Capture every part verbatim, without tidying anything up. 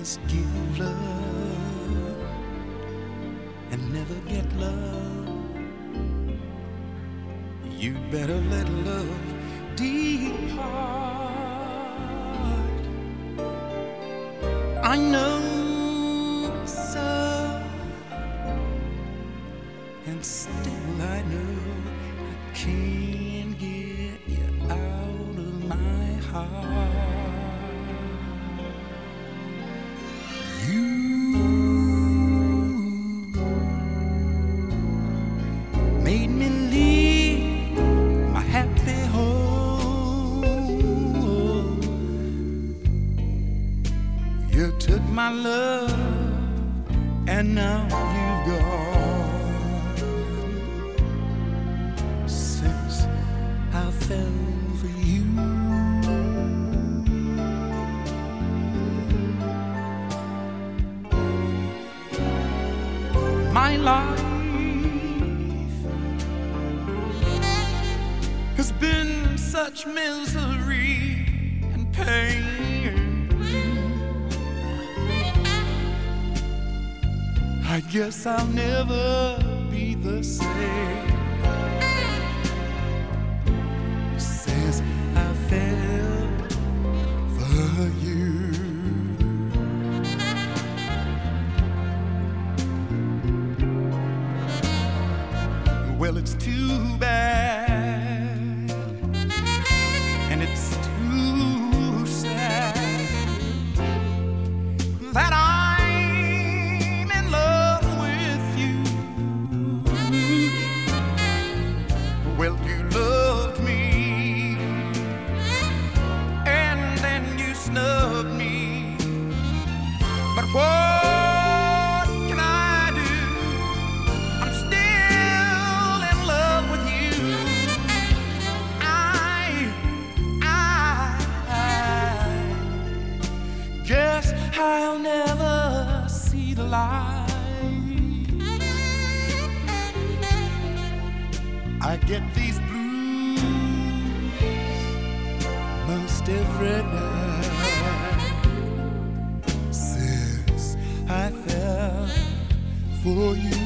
just give love and never get love, you'd better let love depart. I know so, and still I know I can't get you out of my heart. You made me leave my happy home. You took my love and now you've gone. Since I fell for you, my life has been such misery and pain. I guess I'll never be the same since I fell for you. Well, it's too bad, and it's too sad that I'm in love with you. Well, you loved me, and then you snubbed me, but what? I'll never see the light. I get these blues most every night since I fell for you.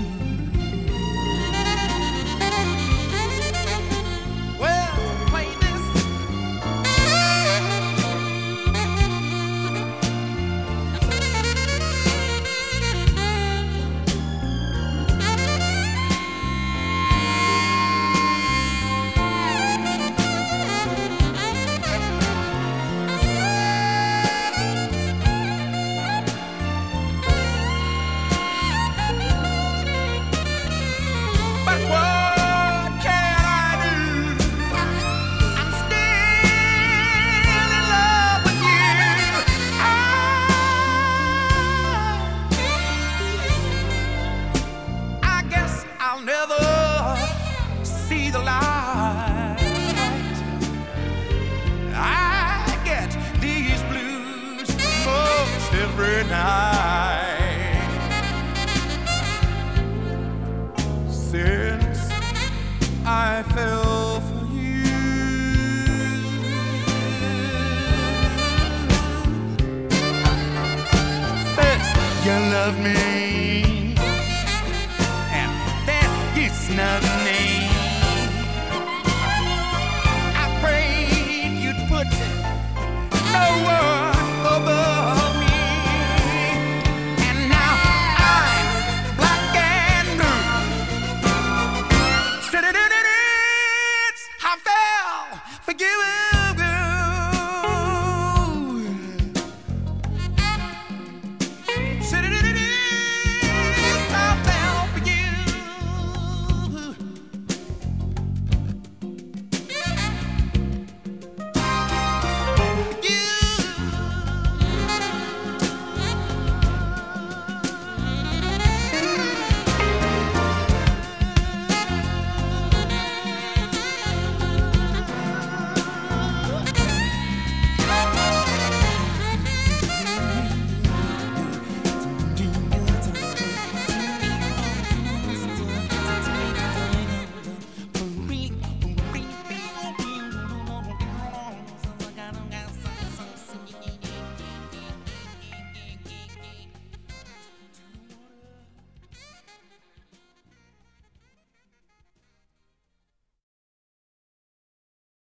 I'll never see the light. I get these blues most every night since I fell for you. First you loved me, and then you snubbed me.